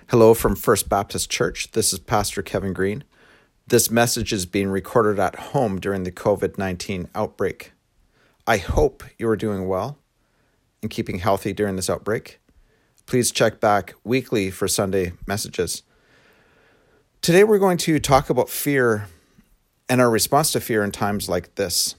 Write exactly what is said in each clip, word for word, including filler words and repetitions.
Hello from First Baptist Church. This is Pastor Kevin Green. This message is being recorded at home during the covid nineteen outbreak. I hope you are doing well and keeping healthy during this outbreak. Please check back weekly for Sunday messages. Today we're going to talk about fear and our response to fear in times like this.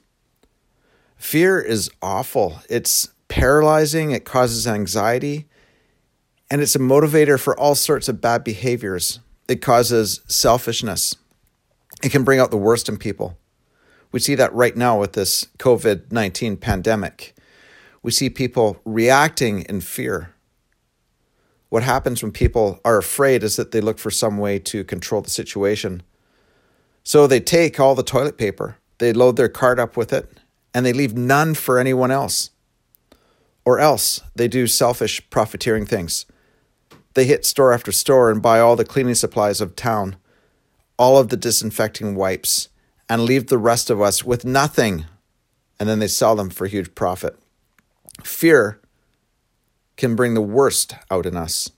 Fear is awful. It's paralyzing. It causes anxiety. And it's a motivator for all sorts of bad behaviors. It causes selfishness. It can bring out the worst in people. We see that right now with this covid nineteen pandemic. We see people reacting in fear. What happens when people are afraid is that they look for some way to control the situation. So they take all the toilet paper, they load their cart up with it, and they leave none for anyone else. Or else they do selfish profiteering things. They hit store after store and buy all the cleaning supplies of town, all of the disinfecting wipes, and leave the rest of us with nothing. And then they sell them for huge profit. Fear can bring the worst out in us.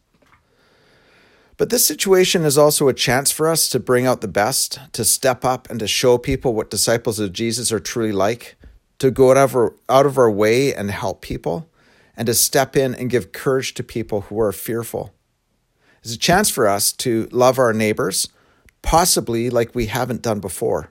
But this situation is also a chance for us to bring out the best, to step up and to show people what disciples of Jesus are truly like, to go out of our, out of our way and help people, and to step in and give courage to people who are fearful. It's a chance for us to love our neighbors, possibly like we haven't done before.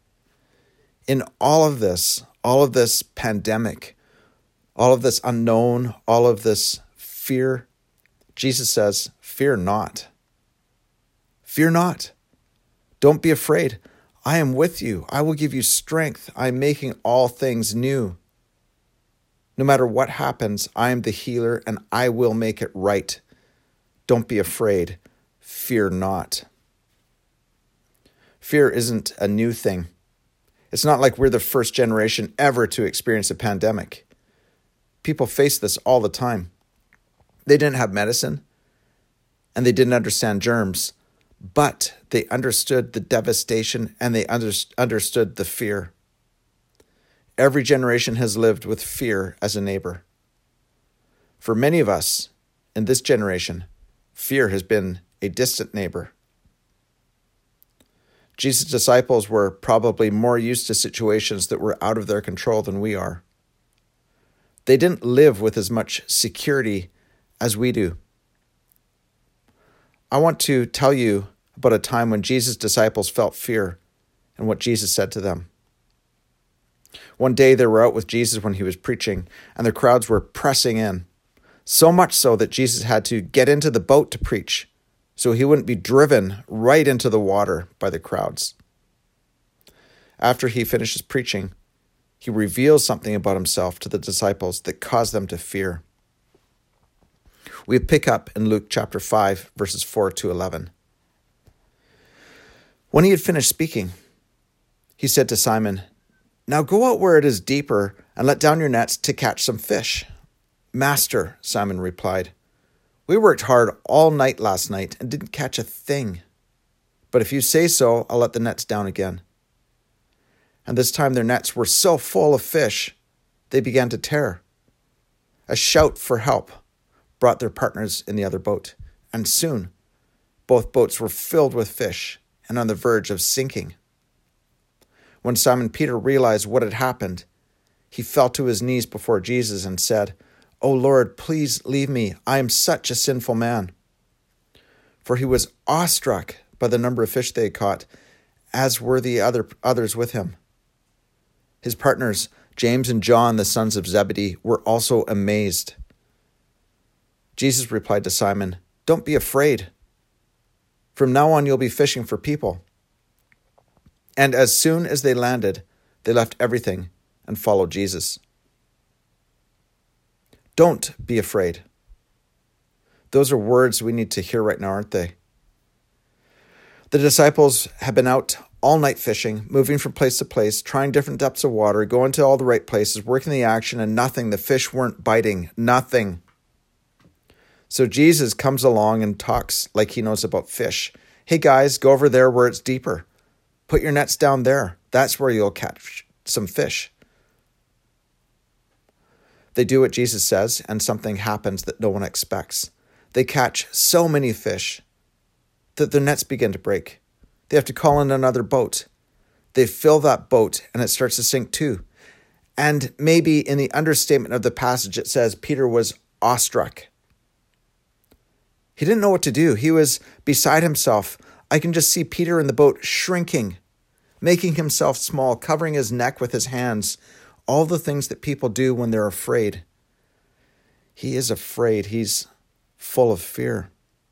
In all of this, all of this pandemic, all of this unknown, all of this fear, Jesus says, fear not. Fear not. Don't be afraid. I am with you. I will give you strength. I am making all things new. No matter what happens, I am the healer and I will make it right. Don't be afraid. Fear not. Fear isn't a new thing. It's not like we're the first generation ever to experience a pandemic. People face this all the time. They didn't have medicine, and they didn't understand germs, but they understood the devastation and they under- understood the fear. Every generation has lived with fear as a neighbor. For many of us in this generation, fear has been a distant neighbor. Jesus' disciples were probably more used to situations that were out of their control than we are. They didn't live with as much security as we do. I want to tell you about a time when Jesus' disciples felt fear and what Jesus said to them. One day they were out with Jesus when he was preaching, and the crowds were pressing in. So much so that Jesus had to get into the boat to preach, so he wouldn't be driven right into the water by the crowds. After he finishes preaching, he reveals something about himself to the disciples that caused them to fear. We pick up in Luke chapter five, verses four to eleven. When he had finished speaking, he said to Simon, "Now go out where it is deeper and let down your nets to catch some fish." "Master," Simon replied, "we worked hard all night last night and didn't catch a thing. But if you say so, I'll let the nets down again." And this time their nets were so full of fish, they began to tear. A shout for help brought their partners in the other boat, and soon both boats were filled with fish and on the verge of sinking. When Simon Peter realized what had happened, he fell to his knees before Jesus and said, "O Lord, please leave me. I am such a sinful man." For he was awestruck by the number of fish they had caught, as were the other others with him. His partners, James and John, the sons of Zebedee, were also amazed. Jesus replied to Simon, "Don't be afraid. From now on you'll be fishing for people." And as soon as they landed, they left everything and followed Jesus. Don't be afraid. Those are words we need to hear right now, aren't they? The disciples have been out all night fishing, moving from place to place, trying different depths of water, going to all the right places, working the action, and nothing. The fish weren't biting. Nothing. So Jesus comes along and talks like he knows about fish. "Hey guys, go over there where it's deeper. Put your nets down there. That's where you'll catch some fish." They do what Jesus says, and something happens that no one expects. They catch so many fish that their nets begin to break. They have to call in another boat. They fill that boat and it starts to sink too. And maybe in the understatement of the passage, it says Peter was awestruck. He didn't know what to do. He was beside himself. I can just see Peter in the boat shrinking, making himself small, covering his neck with his hands, all the things that people do when they're afraid. He is afraid. He's full of fear.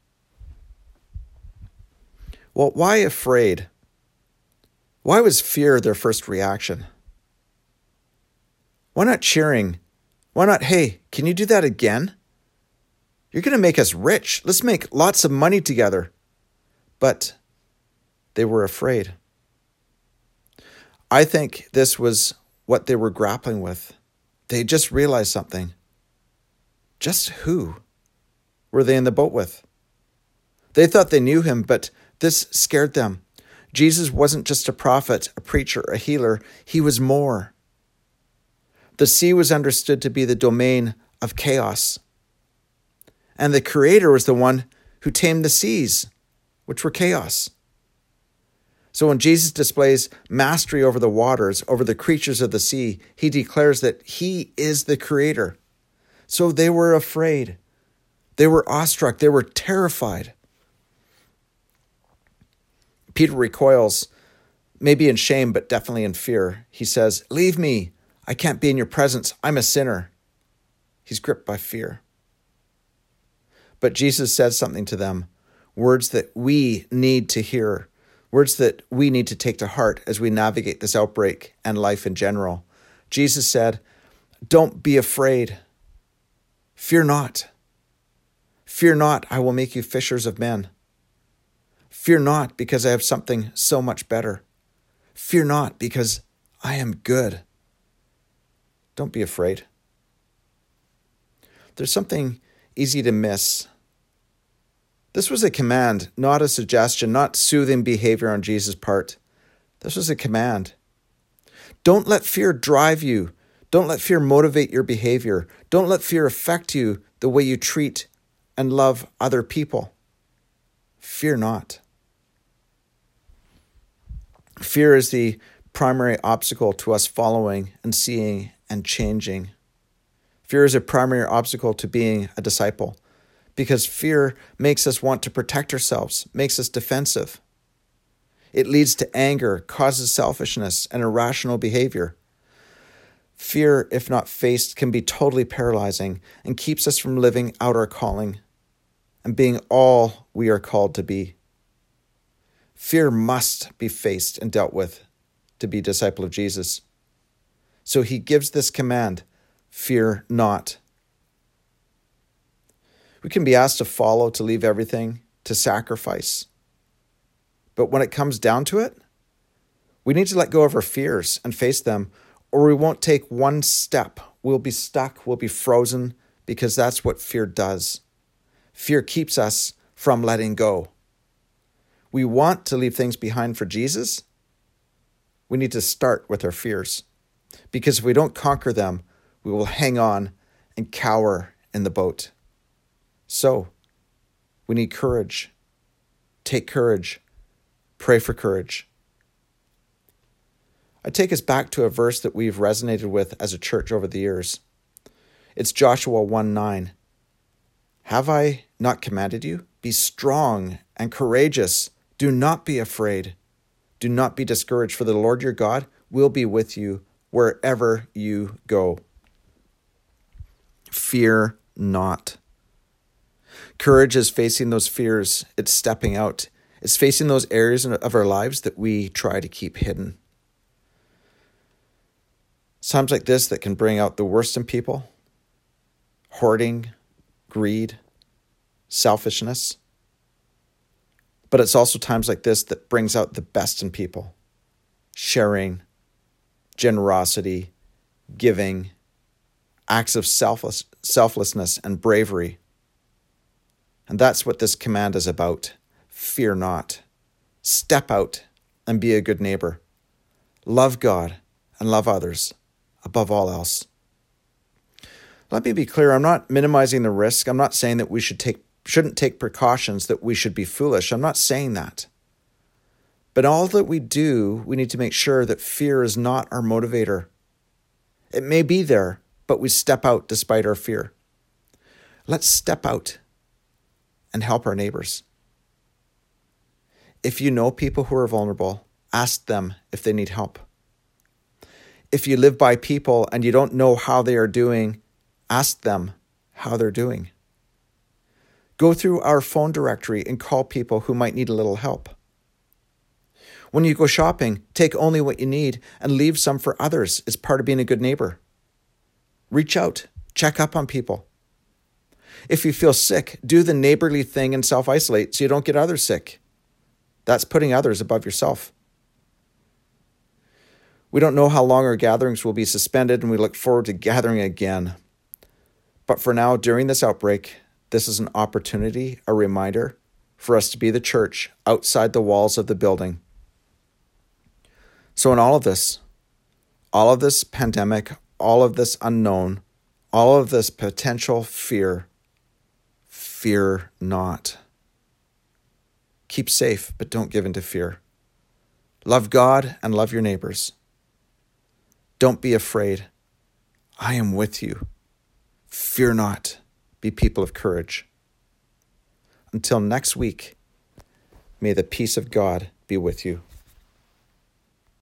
Well, why afraid? Why was fear their first reaction? Why not cheering? Why not, hey, can you do that again? You're going to make us rich. Let's make lots of money together. But they were afraid. I think this was what they were grappling with. They just realized something. Just who were they in the boat with? They thought they knew him, but this scared them. Jesus wasn't just a prophet, a preacher, a healer. He was more. The sea was understood to be the domain of chaos. And the Creator was the one who tamed the seas, which were chaos. So when Jesus displays mastery over the waters, over the creatures of the sea, he declares that he is the Creator. So they were afraid. They were awestruck. They were terrified. Peter recoils, maybe in shame, but definitely in fear. He says, "Leave me. I can't be in your presence. I'm a sinner." He's gripped by fear. But Jesus says something to them, words that we need to hear, words that we need to take to heart as we navigate this outbreak and life in general. Jesus said, "Don't be afraid. Fear not. Fear not, I will make you fishers of men. Fear not, because I have something so much better. Fear not, because I am good." Don't be afraid. There's something easy to miss. This was a command, not a suggestion, not soothing behavior on Jesus' part. This was a command. Don't let fear drive you. Don't let fear motivate your behavior. Don't let fear affect you the way you treat and love other people. Fear not. Fear is the primary obstacle to us following and seeing and changing. Fear is a primary obstacle to being a disciple because fear makes us want to protect ourselves, makes us defensive. It leads to anger, causes selfishness and irrational behavior. Fear, if not faced, can be totally paralyzing and keeps us from living out our calling and being all we are called to be. Fear must be faced and dealt with to be a disciple of Jesus. So he gives this command, fear not. We can be asked to follow, to leave everything, to sacrifice. But when it comes down to it, we need to let go of our fears and face them, or we won't take one step. We'll be stuck, we'll be frozen, because that's what fear does. Fear keeps us from letting go. We want to leave things behind for Jesus. We need to start with our fears, because if we don't conquer them, we will hang on and cower in the boat. So, we need courage. Take courage. Pray for courage. I take us back to a verse that we've resonated with as a church over the years. It's Joshua one nine. Have I not commanded you? Be strong and courageous. Do not be afraid. Do not be discouraged, for the Lord your God will be with you wherever you go. Fear not. Courage is facing those fears. It's stepping out. It's facing those areas of our lives that we try to keep hidden. Times like this that can bring out the worst in people: hoarding, greed, selfishness. But it's also times like this that brings out the best in people: sharing, generosity, giving, acts of selfless, selflessness and bravery. And that's what this command is about. Fear not. Step out and be a good neighbor. Love God and love others above all else. Let me be clear, I'm not minimizing the risk. I'm not saying that we should take shouldn't take precautions, that we should be foolish. I'm not saying that. But all that we do, we need to make sure that fear is not our motivator. It may be there, but we step out despite our fear. Let's step out and help our neighbors. If you know people who are vulnerable, ask them if they need help. If you live by people and you don't know how they are doing, ask them how they're doing. Go through our phone directory and call people who might need a little help. When you go shopping, take only what you need and leave some for others. It's part of being a good neighbor. Reach out, check up on people. If you feel sick, do the neighborly thing and self-isolate so you don't get others sick. That's putting others above yourself. We don't know how long our gatherings will be suspended, and we look forward to gathering again. But for now, during this outbreak, this is an opportunity, a reminder for us to be the church outside the walls of the building. So in all of this, all of this pandemic, all of this unknown, all of this potential fear, fear not. Keep safe, but don't give in to fear. Love God and love your neighbors. Don't be afraid. I am with you. Fear not. Be people of courage. Until next week, may the peace of God be with you.